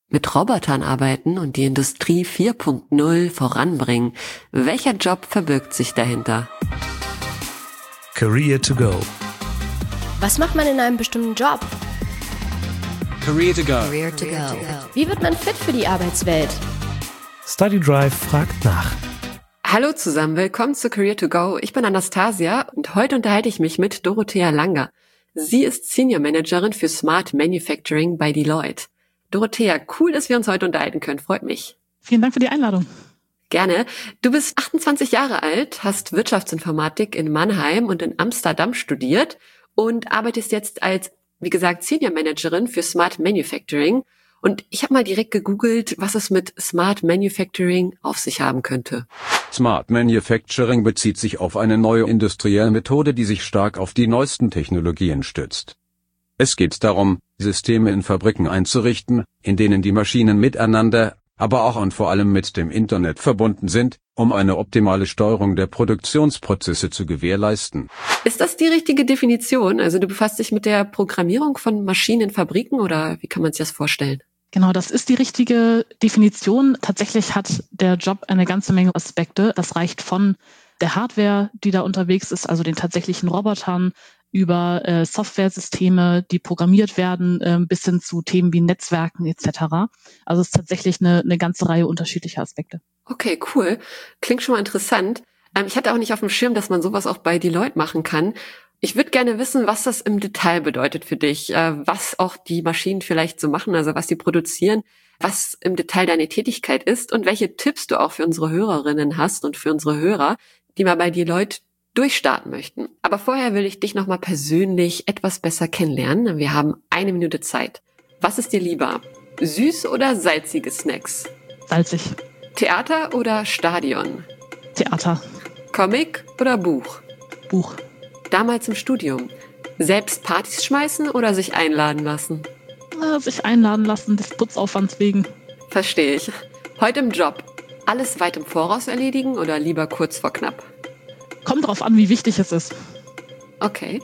mit Robotern arbeiten und die Industrie 4.0 voranbringen. Welcher Job verbirgt sich dahinter? Career to go. Was macht man in einem bestimmten Job? Career to go. Career to go. Wie wird man fit für die Arbeitswelt? Study Drive fragt nach. Hallo zusammen, willkommen zu Career to go. Ich bin Anastasia und heute unterhalte ich mich mit Dorothea Langer. Sie ist Senior Managerin für Smart Manufacturing bei Deloitte. Dorothea, cool, dass wir uns heute unterhalten können. Freut mich. Vielen Dank für die Einladung. Gerne. Du bist 28 Jahre alt, hast Wirtschaftsinformatik in Mannheim und in Amsterdam studiert und arbeitest jetzt als, wie gesagt, Senior Managerin für Smart Manufacturing. Und ich habe mal direkt gegoogelt, was es mit Smart Manufacturing auf sich haben könnte. Smart Manufacturing bezieht sich auf eine neue industrielle Methode, die sich stark auf die neuesten Technologien stützt. Es geht darum, Systeme in Fabriken einzurichten, in denen die Maschinen miteinander, aber auch und vor allem mit dem Internet verbunden sind, um eine optimale Steuerung der Produktionsprozesse zu gewährleisten. Ist das die richtige Definition? Also du befasst dich mit der Programmierung von Maschinen in Fabriken oder wie kann man sich das vorstellen? Genau, das ist die richtige Definition. Tatsächlich hat der Job eine ganze Menge Aspekte. Das reicht von der Hardware, die da unterwegs ist, also den tatsächlichen Robotern, über Softwaresysteme, die programmiert werden, bis hin zu Themen wie Netzwerken etc. Also es ist tatsächlich eine ganze Reihe unterschiedlicher Aspekte. Okay, cool. Klingt schon mal interessant. Ich hatte auch nicht auf dem Schirm, dass man sowas auch bei Deloitte machen kann. Ich würde gerne wissen, was das im Detail bedeutet für dich, was auch die Maschinen vielleicht so machen, also was sie produzieren, was im Detail deine Tätigkeit ist und welche Tipps du auch für unsere Hörerinnen hast und für unsere Hörer, die mal bei Deloitte durchstarten möchten. Aber vorher will ich dich nochmal persönlich etwas besser kennenlernen. Wir haben 1 Minute Zeit. Was ist dir lieber? Süß oder salzige Snacks? Salzig. Theater oder Stadion? Theater. Comic oder Buch? Buch. Damals im Studium. Selbst Partys schmeißen oder sich einladen lassen? Sich einladen lassen, des Putzaufwands wegen. Verstehe ich. Heute im Job. Alles weit im Voraus erledigen oder lieber kurz vor knapp? Kommt drauf an, wie wichtig es ist. Okay.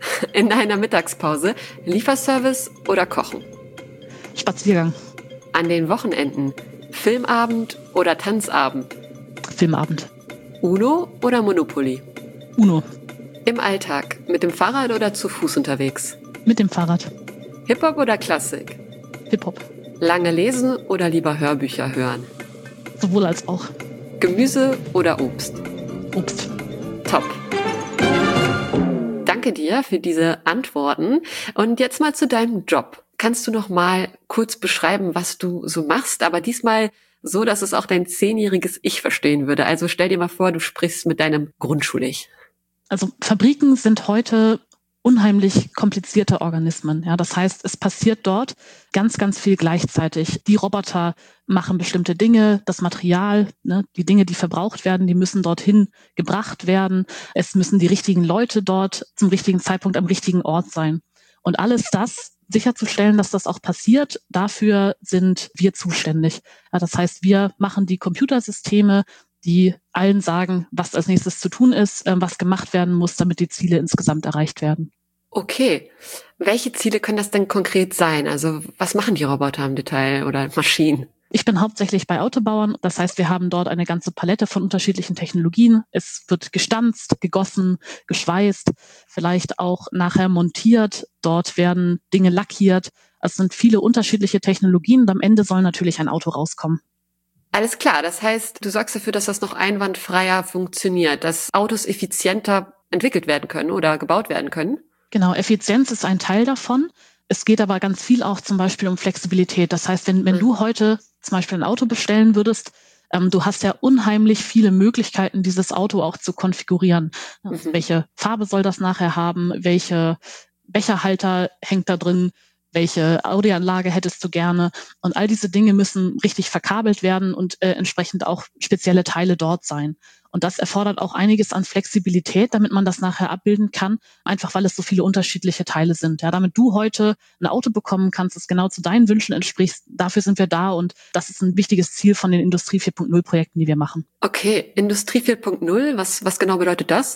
In deiner Mittagspause Lieferservice oder Kochen? Spaziergang. An den Wochenenden Filmabend oder Tanzabend? Filmabend. Uno oder Monopoly? Uno. Im Alltag mit dem Fahrrad oder zu Fuß unterwegs? Mit dem Fahrrad. Hip-Hop oder Klassik? Hip-Hop. Lange lesen oder lieber Hörbücher hören? Sowohl als auch. Gemüse oder Obst? Obst. Top. Danke dir für diese Antworten. Und jetzt mal zu deinem Job. Kannst du noch mal kurz beschreiben, was du so machst, aber diesmal so, dass es auch dein 10-jähriges Ich verstehen würde. Also stell dir mal vor, du sprichst mit deinem Grundschul-Ich. Also Fabriken sind heute unheimlich komplizierte Organismen. Ja, das heißt, es passiert dort ganz, ganz viel gleichzeitig. Die Roboter machen bestimmte Dinge, das Material, die Dinge, die verbraucht werden, die müssen dorthin gebracht werden. Es müssen die richtigen Leute dort zum richtigen Zeitpunkt am richtigen Ort sein. Und alles das sicherzustellen, dass das auch passiert, dafür sind wir zuständig. Ja, das heißt, wir machen die Computersysteme, die allen sagen, was als nächstes zu tun ist, was gemacht werden muss, damit die Ziele insgesamt erreicht werden. Okay. Welche Ziele können das denn konkret sein? Also was machen die Roboter im Detail oder Maschinen? Ich bin hauptsächlich bei Autobauern. Das heißt, wir haben dort eine ganze Palette von unterschiedlichen Technologien. Es wird gestanzt, gegossen, geschweißt, vielleicht auch nachher montiert. Dort werden Dinge lackiert. Es sind viele unterschiedliche Technologien und am Ende soll natürlich ein Auto rauskommen. Alles klar, das heißt, du sorgst dafür, dass das noch einwandfreier funktioniert, dass Autos effizienter entwickelt werden können oder gebaut werden können? Genau, Effizienz ist ein Teil davon. Es geht aber ganz viel auch zum Beispiel um Flexibilität. Das heißt, wenn du heute zum Beispiel ein Auto bestellen würdest, du hast ja unheimlich viele Möglichkeiten, dieses Auto auch zu konfigurieren. Welche Farbe soll das nachher haben? Welche Becherhalter hängt da drin? Welche Audioanlage hättest du gerne? Und all diese Dinge müssen richtig verkabelt werden und entsprechend auch spezielle Teile dort sein. Und das erfordert auch einiges an Flexibilität, damit man das nachher abbilden kann, einfach weil es so viele unterschiedliche Teile sind. Ja, damit du heute ein Auto bekommen kannst, das genau zu deinen Wünschen entspricht, dafür sind wir da und das ist ein wichtiges Ziel von den Industrie 4.0 Projekten, die wir machen. Okay, Industrie 4.0, was genau bedeutet das?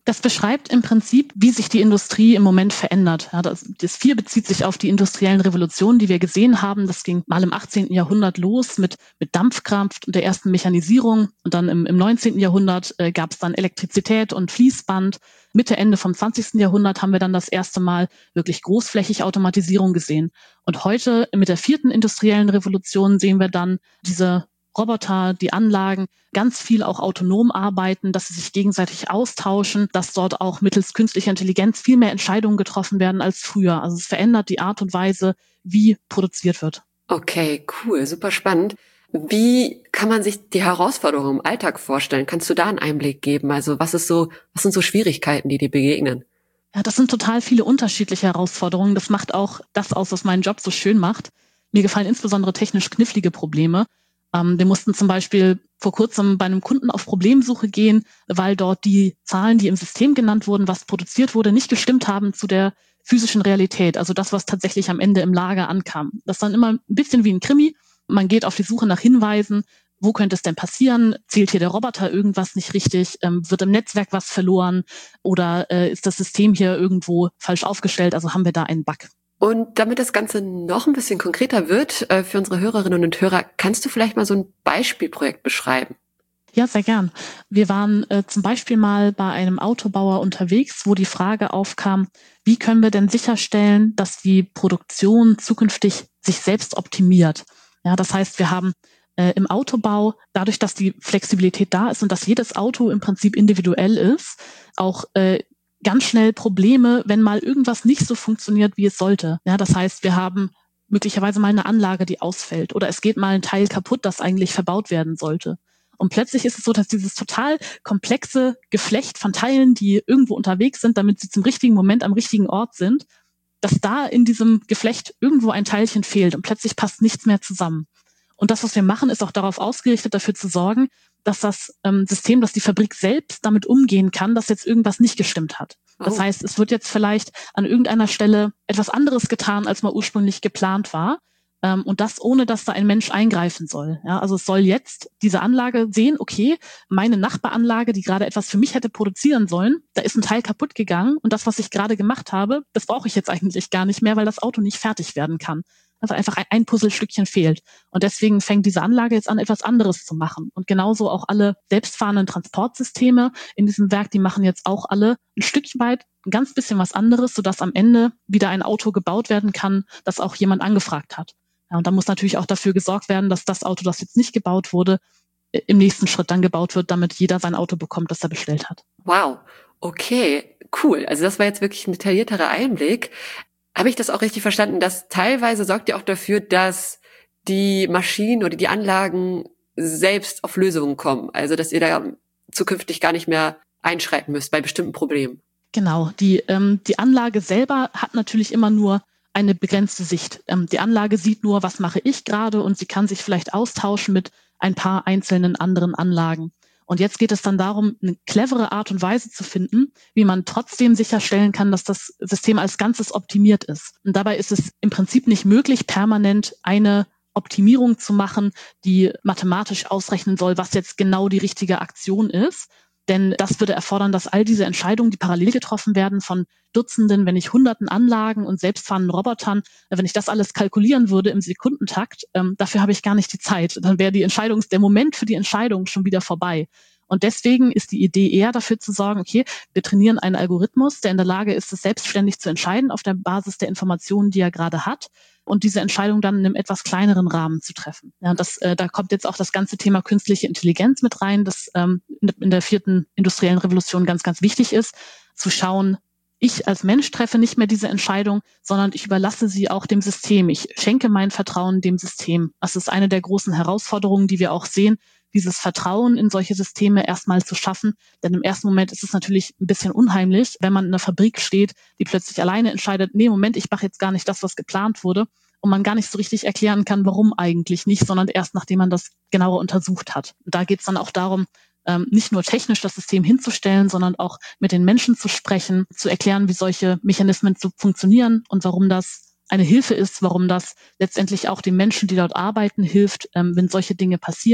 Das beschreibt im Prinzip, wie sich die Industrie im Moment verändert. Ja, das 4 bezieht sich auf die industriellen Revolutionen, die wir gesehen haben. Das ging mal im 18. Jahrhundert los mit Dampfkraft und der ersten Mechanisierung. Und dann im 19. Jahrhundert gab es dann Elektrizität und Fließband. Mitte, Ende vom 20. Jahrhundert haben wir dann das erste Mal wirklich großflächig Automatisierung gesehen. Und heute mit der 4. industriellen Revolution sehen wir dann diese Roboter, die Anlagen, ganz viel auch autonom arbeiten, dass sie sich gegenseitig austauschen, dass dort auch mittels künstlicher Intelligenz viel mehr Entscheidungen getroffen werden als früher. Also es verändert die Art und Weise, wie produziert wird. Okay, cool, super spannend. Wie kann man sich die Herausforderungen im Alltag vorstellen? Kannst du da einen Einblick geben? Also was sind so Schwierigkeiten, die dir begegnen? Ja, das sind total viele unterschiedliche Herausforderungen. Das macht auch das aus, was meinen Job so schön macht. Mir gefallen insbesondere technisch knifflige Probleme. Wir mussten zum Beispiel vor kurzem bei einem Kunden auf Problemsuche gehen, weil dort die Zahlen, die im System genannt wurden, was produziert wurde, nicht gestimmt haben zu der physischen Realität. Also das, was tatsächlich am Ende im Lager ankam. Das ist dann immer ein bisschen wie ein Krimi. Man geht auf die Suche nach Hinweisen. Wo könnte es denn passieren? Zählt hier der Roboter irgendwas nicht richtig? Wird im Netzwerk was verloren? Oder ist das System hier irgendwo falsch aufgestellt? Also haben wir da einen Bug. Und damit das Ganze noch ein bisschen konkreter wird für unsere Hörerinnen und Hörer, kannst du vielleicht mal so ein Beispielprojekt beschreiben? Ja, sehr gern. Wir waren zum Beispiel mal bei einem Autobauer unterwegs, wo die Frage aufkam, wie können wir denn sicherstellen, dass die Produktion zukünftig sich selbst optimiert? Ja, das heißt, wir haben im Autobau, dadurch, dass die Flexibilität da ist und dass jedes Auto im Prinzip individuell ist, auch ganz schnell Probleme, wenn mal irgendwas nicht so funktioniert, wie es sollte. Ja, das heißt, wir haben möglicherweise mal eine Anlage, die ausfällt, oder es geht mal ein Teil kaputt, das eigentlich verbaut werden sollte. Und plötzlich ist es so, dass dieses total komplexe Geflecht von Teilen, die irgendwo unterwegs sind, damit sie zum richtigen Moment am richtigen Ort sind, dass da in diesem Geflecht irgendwo ein Teilchen fehlt und plötzlich passt nichts mehr zusammen. Und das, was wir machen, ist auch darauf ausgerichtet, dafür zu sorgen, dass das System, dass die Fabrik selbst damit umgehen kann, dass jetzt irgendwas nicht gestimmt hat. Das heißt, es wird jetzt vielleicht an irgendeiner Stelle etwas anderes getan, als mal ursprünglich geplant war. Und das, ohne dass da ein Mensch eingreifen soll. Ja, also es soll jetzt diese Anlage sehen, okay, meine Nachbaranlage, die gerade etwas für mich hätte produzieren sollen, da ist ein Teil kaputt gegangen und das, was ich gerade gemacht habe, das brauche ich jetzt eigentlich gar nicht mehr, weil das Auto nicht fertig werden kann. Also einfach ein Puzzlestückchen fehlt. Und deswegen fängt diese Anlage jetzt an, etwas anderes zu machen. Und genauso auch alle selbstfahrenden Transportsysteme in diesem Werk, die machen jetzt auch alle ein Stückchen weit ein ganz bisschen was anderes, sodass am Ende wieder ein Auto gebaut werden kann, das auch jemand angefragt hat. Ja, und da muss natürlich auch dafür gesorgt werden, dass das Auto, das jetzt nicht gebaut wurde, im nächsten Schritt dann gebaut wird, damit jeder sein Auto bekommt, das er bestellt hat. Wow, okay, cool. Also das war jetzt wirklich ein detaillierterer Einblick. Habe ich das auch richtig verstanden, dass teilweise sorgt ihr auch dafür, dass die Maschinen oder die Anlagen selbst auf Lösungen kommen? Also dass ihr da zukünftig gar nicht mehr einschreiten müsst bei bestimmten Problemen? Genau, die Anlage selber hat natürlich immer nur eine begrenzte Sicht. Die Anlage sieht nur, was mache ich gerade, und sie kann sich vielleicht austauschen mit ein paar einzelnen anderen Anlagen. Und jetzt geht es dann darum, eine clevere Art und Weise zu finden, wie man trotzdem sicherstellen kann, dass das System als Ganzes optimiert ist. Und dabei ist es im Prinzip nicht möglich, permanent eine Optimierung zu machen, die mathematisch ausrechnen soll, was jetzt genau die richtige Aktion ist. Denn das würde erfordern, dass all diese Entscheidungen, die parallel getroffen werden von Dutzenden, wenn nicht Hunderten Anlagen und selbstfahrenden Robotern, wenn ich das alles kalkulieren würde im Sekundentakt, dafür habe ich gar nicht die Zeit. Dann wäre der Moment für die Entscheidung schon wieder vorbei. Und deswegen ist die Idee eher dafür zu sorgen, okay, wir trainieren einen Algorithmus, der in der Lage ist, es selbstständig zu entscheiden auf der Basis der Informationen, die er gerade hat, und diese Entscheidung dann in einem etwas kleineren Rahmen zu treffen. Ja, da kommt jetzt auch das ganze Thema künstliche Intelligenz mit rein, das in der 4. industriellen Revolution ganz, ganz wichtig ist, zu schauen, ich als Mensch treffe nicht mehr diese Entscheidung, sondern ich überlasse sie auch dem System. Ich schenke mein Vertrauen dem System. Das ist eine der großen Herausforderungen, die wir auch sehen, dieses Vertrauen in solche Systeme erstmal zu schaffen. Denn im ersten Moment ist es natürlich ein bisschen unheimlich, wenn man in einer Fabrik steht, die plötzlich alleine entscheidet, nee, Moment, ich mache jetzt gar nicht das, was geplant wurde. Und man gar nicht so richtig erklären kann, warum eigentlich nicht, sondern erst nachdem man das genauer untersucht hat. Und da geht es dann auch darum, nicht nur technisch das System hinzustellen, sondern auch mit den Menschen zu sprechen, zu erklären, wie solche Mechanismen funktionieren und warum das eine Hilfe ist, warum das letztendlich auch den Menschen, die dort arbeiten, hilft, wenn solche Dinge passieren,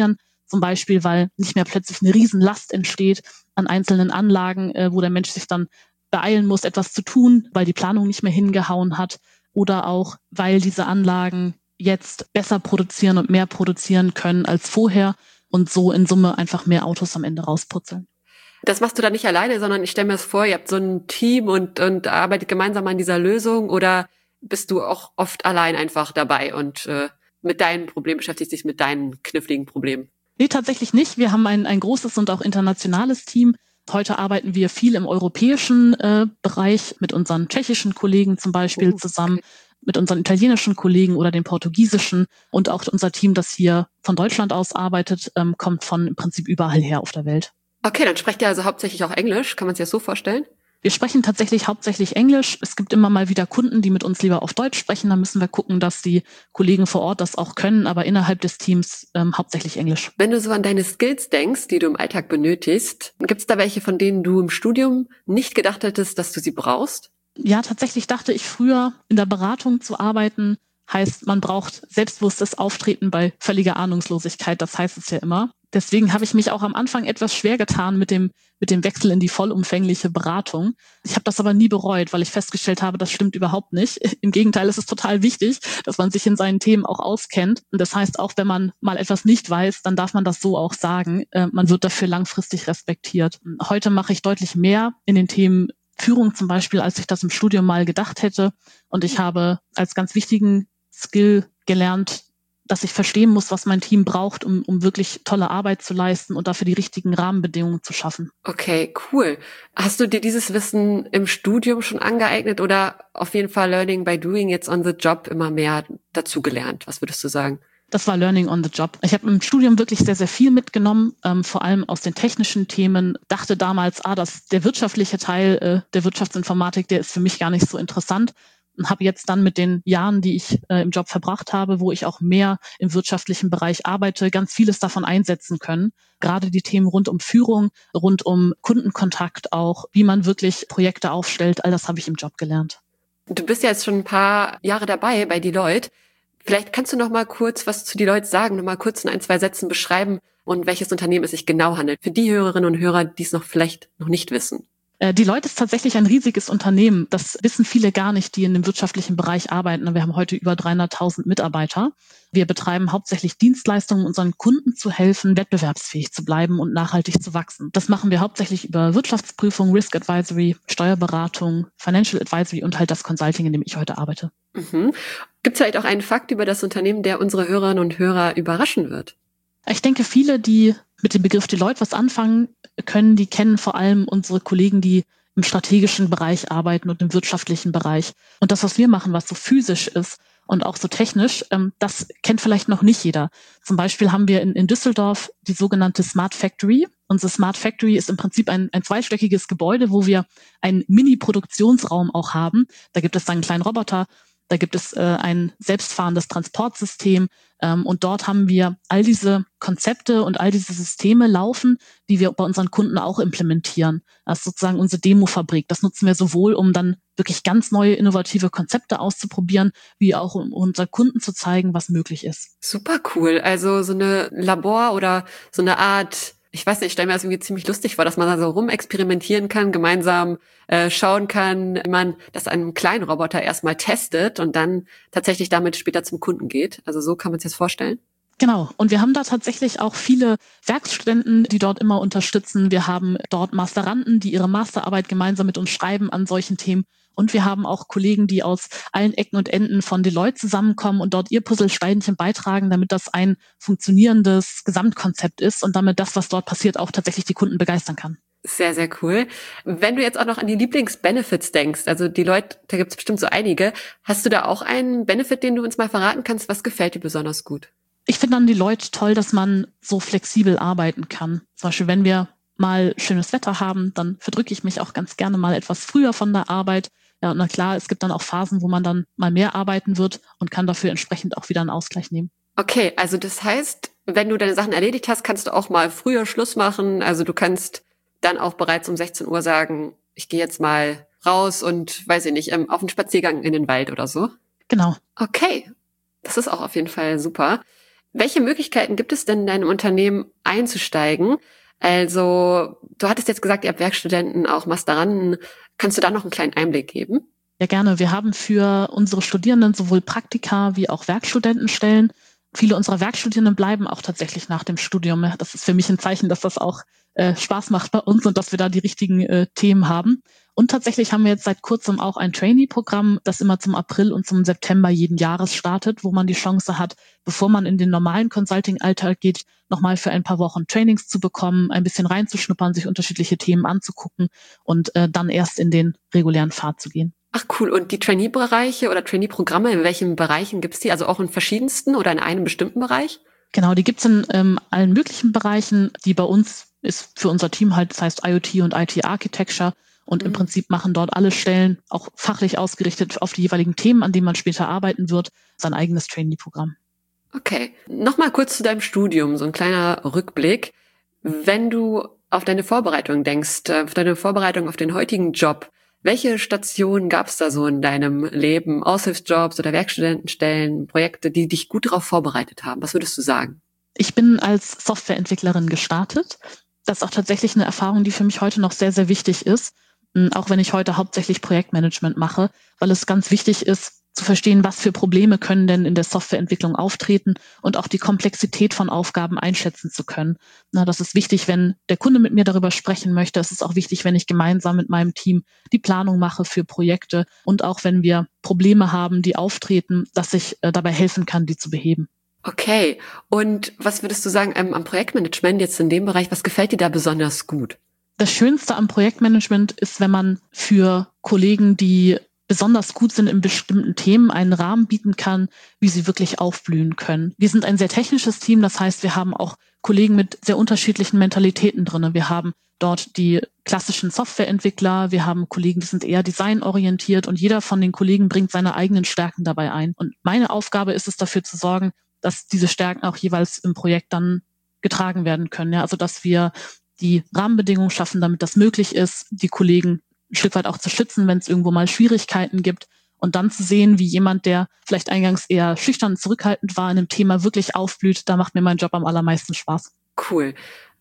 Zum Beispiel, weil nicht mehr plötzlich eine Riesenlast entsteht an einzelnen Anlagen, wo der Mensch sich dann beeilen muss, etwas zu tun, weil die Planung nicht mehr hingehauen hat. Oder auch, weil diese Anlagen jetzt besser produzieren und mehr produzieren können als vorher und so in Summe einfach mehr Autos am Ende rausputzeln. Das machst du dann nicht alleine, sondern ich stelle mir das vor, ihr habt so ein Team und arbeitet gemeinsam an dieser Lösung, oder bist du auch oft allein einfach dabei und mit deinen Problemen beschäftigst dich mit deinen kniffligen Problemen? Nee, tatsächlich nicht. Wir haben ein großes und auch internationales Team. Heute arbeiten wir viel im europäischen Bereich mit unseren tschechischen Kollegen zum Beispiel zusammen, okay, mit unseren italienischen Kollegen oder den portugiesischen. Und auch unser Team, das hier von Deutschland aus arbeitet, kommt von im Prinzip überall her auf der Welt. Okay, dann sprecht ihr also hauptsächlich auch Englisch. Kann man sich das so vorstellen? Wir sprechen tatsächlich hauptsächlich Englisch. Es gibt immer mal wieder Kunden, die mit uns lieber auf Deutsch sprechen. Da müssen wir gucken, dass die Kollegen vor Ort das auch können, aber innerhalb des Teams hauptsächlich Englisch. Wenn du so an deine Skills denkst, die du im Alltag benötigst, gibt es da welche, von denen du im Studium nicht gedacht hättest, dass du sie brauchst? Ja, tatsächlich dachte ich früher, in der Beratung zu arbeiten, heißt, man braucht selbstbewusstes Auftreten bei völliger Ahnungslosigkeit. Das heißt es ja immer. Deswegen habe ich mich auch am Anfang etwas schwer getan mit dem Wechsel in die vollumfängliche Beratung. Ich habe das aber nie bereut, weil ich festgestellt habe, das stimmt überhaupt nicht. Im Gegenteil, es ist total wichtig, dass man sich in seinen Themen auch auskennt. Und das heißt, auch wenn man mal etwas nicht weiß, dann darf man das so auch sagen. Man wird dafür langfristig respektiert. Heute mache ich deutlich mehr in den Themen Führung zum Beispiel, als ich das im Studium mal gedacht hätte. Und ich habe als ganz wichtigen Skill gelernt, dass ich verstehen muss, was mein Team braucht, um wirklich tolle Arbeit zu leisten und dafür die richtigen Rahmenbedingungen zu schaffen. Okay, cool. Hast du dir dieses Wissen im Studium schon angeeignet oder auf jeden Fall Learning by Doing jetzt on the Job immer mehr dazu gelernt? Was würdest du sagen? Das war Learning on the Job. Ich habe im Studium wirklich sehr, sehr viel mitgenommen, vor allem aus den technischen Themen. Dachte damals, der wirtschaftliche Teil der Wirtschaftsinformatik, der ist für mich gar nicht so interessant. Und habe jetzt dann mit den Jahren, die ich im Job verbracht habe, wo ich auch mehr im wirtschaftlichen Bereich arbeite, ganz vieles davon einsetzen können. Gerade die Themen rund um Führung, rund um Kundenkontakt auch, wie man wirklich Projekte aufstellt, all das habe ich im Job gelernt. Du bist ja jetzt schon ein paar Jahre dabei bei Deloitte. Vielleicht kannst du noch mal kurz was zu Deloitte sagen, noch mal kurz in 1, 2 Sätzen beschreiben und welches Unternehmen es sich genau handelt. Für die Hörerinnen und Hörer, die es vielleicht noch nicht wissen. Deloitte ist tatsächlich ein riesiges Unternehmen. Das wissen viele gar nicht, die in dem wirtschaftlichen Bereich arbeiten. Wir haben heute über 300.000 Mitarbeiter. Wir betreiben hauptsächlich Dienstleistungen, um unseren Kunden zu helfen, wettbewerbsfähig zu bleiben und nachhaltig zu wachsen. Das machen wir hauptsächlich über Wirtschaftsprüfung, Risk Advisory, Steuerberatung, Financial Advisory und halt das Consulting, in dem ich heute arbeite. Mhm. Gibt es vielleicht auch einen Fakt über das Unternehmen, der unsere Hörerinnen und Hörer überraschen wird? Ich denke, viele, die mit dem Begriff Deloitte was anfangen können, die kennen vor allem unsere Kollegen, die im strategischen Bereich arbeiten und im wirtschaftlichen Bereich. Und das, was wir machen, was so physisch ist und auch so technisch, das kennt vielleicht noch nicht jeder. Zum Beispiel haben wir in Düsseldorf die sogenannte Smart Factory. Unsere Smart Factory ist im Prinzip ein zweistöckiges Gebäude, wo wir einen Mini-Produktionsraum auch haben. Da gibt es dann einen kleinen Roboter. Da gibt es ein selbstfahrendes Transportsystem und dort haben wir all diese Konzepte und all diese Systeme laufen, die wir bei unseren Kunden auch implementieren. Das ist sozusagen unsere Demofabrik. Das nutzen wir sowohl, um dann wirklich ganz neue innovative Konzepte auszuprobieren, wie auch um unseren Kunden zu zeigen, was möglich ist. Super cool. Also so eine Labor oder so eine Art, ich weiß nicht, ich stelle mir das irgendwie ziemlich lustig vor, dass man da so rumexperimentieren kann, gemeinsam schauen kann, wie man das an einem kleinen Roboter erstmal testet und dann tatsächlich damit später zum Kunden geht. Also so kann man sich das vorstellen. Genau. Und wir haben da tatsächlich auch viele Werkstudenten, die dort immer unterstützen. Wir haben dort Masteranden, die ihre Masterarbeit gemeinsam mit uns schreiben an solchen Themen. Und wir haben auch Kollegen, die aus allen Ecken und Enden von Deloitte zusammenkommen und dort ihr Puzzlesteinchen beitragen, damit das ein funktionierendes Gesamtkonzept ist und damit das, was dort passiert, auch tatsächlich die Kunden begeistern kann. Sehr, sehr cool. Wenn du jetzt auch noch an die Lieblingsbenefits denkst, also Deloitte, da gibt es bestimmt so einige, hast du da auch einen Benefit, den du uns mal verraten kannst? Was gefällt dir besonders gut? Ich finde an Deloitte toll, dass man so flexibel arbeiten kann. Zum Beispiel, wenn wir mal schönes Wetter haben, dann verdrücke ich mich auch ganz gerne mal etwas früher von der Arbeit. Ja, und na klar, es gibt dann auch Phasen, wo man dann mal mehr arbeiten wird und kann dafür entsprechend auch wieder einen Ausgleich nehmen. Okay, also das heißt, wenn du deine Sachen erledigt hast, kannst du auch mal früher Schluss machen. Also du kannst dann auch bereits um 16 Uhr sagen, ich gehe jetzt mal raus und, weiß ich nicht, auf einen Spaziergang in den Wald oder so. Genau. Okay, das ist auch auf jeden Fall super. Welche Möglichkeiten gibt es denn in deinem Unternehmen einzusteigen? Also, du hattest jetzt gesagt, ihr habt Werkstudenten, auch Masteranden. Kannst du da noch einen kleinen Einblick geben? Ja, gerne. Wir haben für unsere Studierenden sowohl Praktika wie auch Werkstudentenstellen. Viele unserer Werkstudierenden bleiben auch tatsächlich nach dem Studium. Das ist für mich ein Zeichen, dass das auch Spaß macht bei uns und dass wir da die richtigen Themen haben. Und tatsächlich haben wir jetzt seit kurzem auch ein Trainee-Programm, das immer zum April und zum September jeden Jahres startet, wo man die Chance hat, bevor man in den normalen Consulting-Alltag geht, nochmal für ein paar Wochen Trainings zu bekommen, ein bisschen reinzuschnuppern, sich unterschiedliche Themen anzugucken und dann erst in den regulären Pfad zu gehen. Ach cool. Und die Trainee-Bereiche oder Trainee-Programme, in welchen Bereichen gibt's die? Also auch in verschiedensten oder in einem bestimmten Bereich? Genau, die gibt's in allen möglichen Bereichen. Die bei uns ist für unser Team halt, das heißt IoT und IT-Architecture. Und im Prinzip machen dort alle Stellen, auch fachlich ausgerichtet auf die jeweiligen Themen, an denen man später arbeiten wird, sein eigenes Trainee-Programm. Okay. Nochmal kurz zu deinem Studium, so ein kleiner Rückblick. Wenn du auf deine Vorbereitung denkst, auf deine Vorbereitung auf den heutigen Job, welche Stationen gab es da so in deinem Leben? Aushilfsjobs oder Werkstudentenstellen, Projekte, die dich gut darauf vorbereitet haben? Was würdest du sagen? Ich bin als Softwareentwicklerin gestartet. Das ist auch tatsächlich eine Erfahrung, die für mich heute noch sehr, sehr wichtig ist. Auch wenn ich heute hauptsächlich Projektmanagement mache, weil es ganz wichtig ist, zu verstehen, was für Probleme können denn in der Softwareentwicklung auftreten und auch die Komplexität von Aufgaben einschätzen zu können. Das ist wichtig, wenn der Kunde mit mir darüber sprechen möchte. Es ist auch wichtig, wenn ich gemeinsam mit meinem Team die Planung mache für Projekte und auch wenn wir Probleme haben, die auftreten, dass ich dabei helfen kann, die zu beheben. Okay. Und was würdest du sagen am Projektmanagement jetzt in dem Bereich, was gefällt dir da besonders gut? Das Schönste am Projektmanagement ist, wenn man für Kollegen, die besonders gut sind in bestimmten Themen, einen Rahmen bieten kann, wie sie wirklich aufblühen können. Wir sind ein sehr technisches Team, das heißt, wir haben auch Kollegen mit sehr unterschiedlichen Mentalitäten drin. Wir haben dort die klassischen Softwareentwickler, wir haben Kollegen, die sind eher designorientiert und jeder von den Kollegen bringt seine eigenen Stärken dabei ein. Und meine Aufgabe ist es, dafür zu sorgen, dass diese Stärken auch jeweils im Projekt dann getragen werden können. Ja, also dass wir die Rahmenbedingungen schaffen, damit das möglich ist, die Kollegen ein Stück weit auch zu schützen, wenn es irgendwo mal Schwierigkeiten gibt und dann zu sehen, wie jemand, der vielleicht eingangs eher schüchtern und zurückhaltend war, in einem Thema wirklich aufblüht, da macht mir mein Job am allermeisten Spaß. Cool.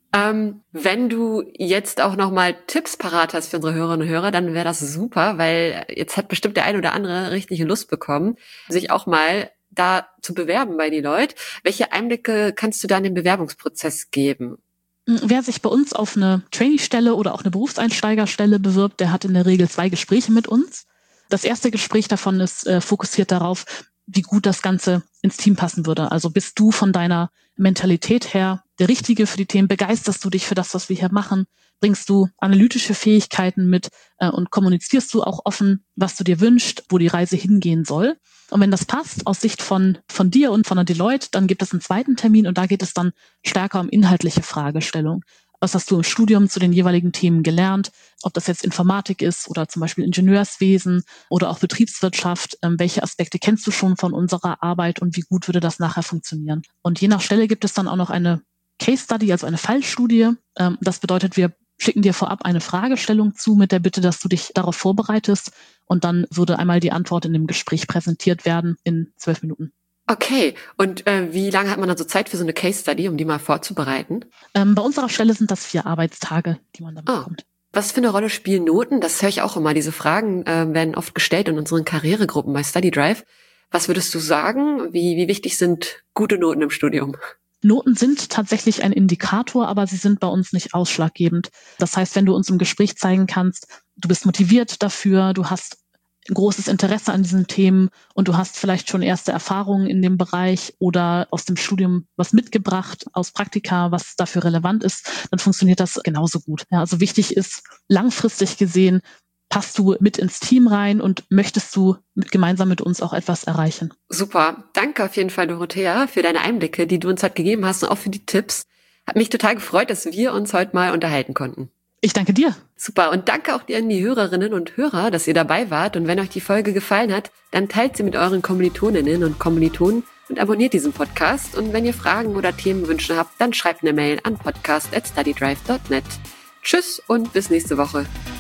Wenn du jetzt auch nochmal Tipps parat hast für unsere Hörerinnen und Hörer, dann wäre das super, weil jetzt hat bestimmt der ein oder andere richtige Lust bekommen, sich auch mal da zu bewerben bei Deloitte. Welche Einblicke kannst du da in den Bewerbungsprozess geben? Wer sich bei uns auf eine Trainee-Stelle oder auch eine Berufseinsteigerstelle bewirbt, der hat in der Regel 2 Gespräche mit uns. Das erste Gespräch davon ist fokussiert darauf, wie gut das Ganze ins Team passen würde. Also bist du von deiner Mentalität her der Richtige für die Themen? Begeisterst du dich für das, was wir hier machen? Bringst du analytische Fähigkeiten mit und kommunizierst du auch offen, was du dir wünschst, wo die Reise hingehen soll? Und wenn das passt, aus Sicht von dir und von der Deloitte, dann gibt es einen zweiten Termin und da geht es dann stärker um inhaltliche Fragestellung. Was hast du im Studium zu den jeweiligen Themen gelernt? Ob das jetzt Informatik ist oder zum Beispiel Ingenieurswesen oder auch Betriebswirtschaft. Welche Aspekte kennst du schon von unserer Arbeit und wie gut würde das nachher funktionieren? Und je nach Stelle gibt es dann auch noch eine Case Study, also eine Fallstudie. Das bedeutet, wir schicken dir vorab eine Fragestellung zu mit der Bitte, dass du dich darauf vorbereitest und dann würde einmal die Antwort in dem Gespräch präsentiert werden in 12 Minuten. Okay, und wie lange hat man dann so Zeit für so eine Case Study, um die mal vorzubereiten? Bei unserer Stelle sind das 4 Arbeitstage, die man dann bekommt. Was für eine Rolle spielen Noten? Das höre ich auch immer. Diese Fragen werden oft gestellt in unseren Karrieregruppen bei Study Drive. Was würdest du sagen? Wie wichtig sind gute Noten im Studium? Noten sind tatsächlich ein Indikator, aber sie sind bei uns nicht ausschlaggebend. Das heißt, wenn du uns im Gespräch zeigen kannst, du bist motiviert dafür, du hast ein großes Interesse an diesen Themen und du hast vielleicht schon erste Erfahrungen in dem Bereich oder aus dem Studium was mitgebracht, aus Praktika, was dafür relevant ist, dann funktioniert das genauso gut. Ja, also wichtig ist, langfristig gesehen, passt du mit ins Team rein und möchtest du gemeinsam mit uns auch etwas erreichen. Super. Danke auf jeden Fall, Dorothea, für deine Einblicke, die du uns heute gegeben hast und auch für die Tipps. Hat mich total gefreut, dass wir uns heute mal unterhalten konnten. Ich danke dir. Super. Und danke auch dir an die Hörerinnen und Hörer, dass ihr dabei wart. Und wenn euch die Folge gefallen hat, dann teilt sie mit euren Kommilitoninnen und Kommilitonen und abonniert diesen Podcast. Und wenn ihr Fragen oder Themenwünsche habt, dann schreibt eine Mail an podcast@studydrive.net. Tschüss und bis nächste Woche.